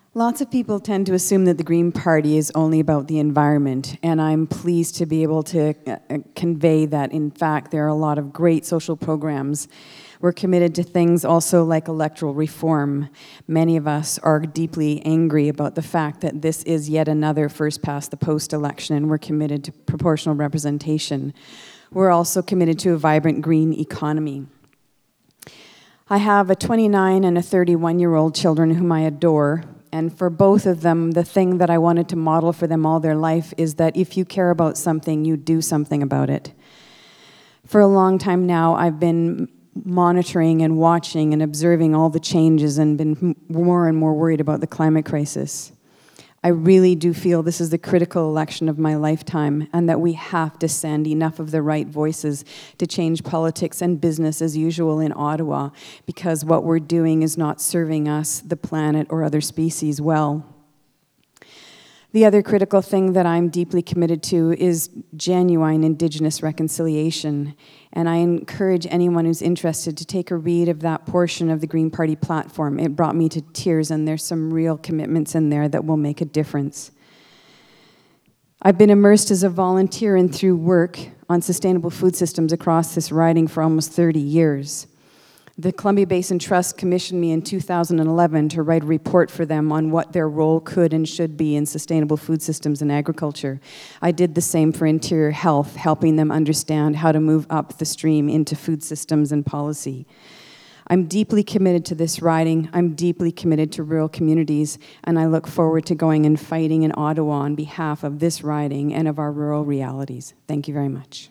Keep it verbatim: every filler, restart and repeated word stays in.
Lots of people tend to assume that the Green Party is only about the environment, and I'm pleased to be able to uh, convey that, in fact, there are a lot of great social programs. We're committed to things also like electoral reform. Many of us are deeply angry about the fact that this is yet another first-past-the-post election, and we're committed to proportional representation. We're also committed to a vibrant green economy. I have a twenty-nine and a thirty-one-year-old children whom I adore. And for both of them, the thing that I wanted to model for them all their life is that if you care about something, you do something about it. For a long time now, I've been monitoring and watching and observing all the changes and been more and more worried about the climate crisis. I really do feel this is the critical election of my lifetime, and that we have to send enough of the right voices to change politics and business as usual in Ottawa, because what we're doing is not serving us, the planet, or other species well. The other critical thing that I'm deeply committed to is genuine Indigenous reconciliation, and I encourage anyone who's interested to take a read of that portion of the Green Party platform. It brought me to tears, and there's some real commitments in there that will make a difference. I've been immersed as a volunteer and through work on sustainable food systems across this riding for almost thirty years. The Columbia Basin Trust commissioned me in two thousand eleven to write a report for them on what their role could and should be in sustainable food systems and agriculture. I did the same for Interior Health, helping them understand how to move up the stream into food systems and policy. I'm deeply committed to this riding. I'm deeply committed to rural communities, and I look forward to going and fighting in Ottawa on behalf of this riding and of our rural realities. Thank you very much.